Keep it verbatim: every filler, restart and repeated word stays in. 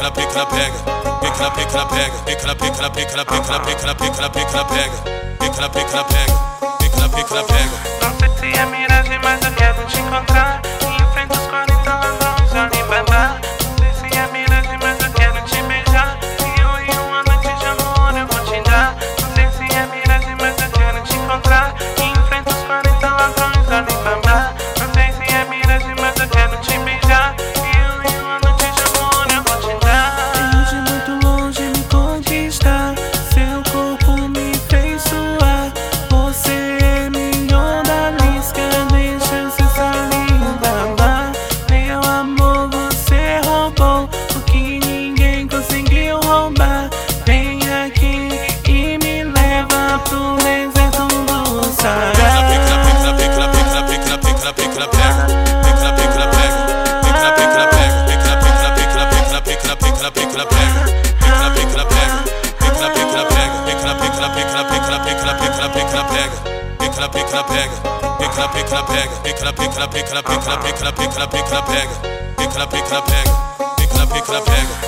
ela pica, ela pega. Pica, ela pica, ela pega. Pica, ela pica, ela pica, ela pica, ela pica, ela pica, ela pica, ela pega. Pica, ela pica, ela pega. Pica, ela pica, ela pega. Não sei se é miragem, mas eu quero te encontrar. E enfrenta os quarenta ladrões, olha em babá. Não sei se é miragem, mas eu quero te beijar. E eu e uma noite de amor eu vou te dar. Não sei se é miragem, mas eu quero te encontrar. E enfrenta os quarenta ladrões, olha em babá. Não sei se é miragem, mas eu quero te beijar. E eu e uma noite de amor eu vou te dar. Veio de muito longe me conquistar. Seu corpo me fez suar. Você é milhão da lisca, deixa eu ser sua linda. Meu amor, você roubou o que ninguém conseguiu roubar. Vem aqui e me leva pro deserto do Saara. Pica, ela pica, ela pica, ela pica, ela pica, ela pica, ela pega. Pica, ela pica, ela pega. Pica, ela pica, ela pega. Pica, ela pica, ela pica, ela pica, ela pica, ela pica, ela pica, ela pega. Pica, ela pica, ela pega. Pica, ela pica, ela pega. Pica, ela pica, ela pica, ela pica, ela pica, ela pica, ela pica, ela pega. Pica, ela pica, ela pega. Pica, ela pica, ela pega. Pica, ela pica, ela pica, ela pica, ela pica, ela pica, ela pica, ela pega. Pica, ela pica, ela pega. Pica, ela pica, ela pega.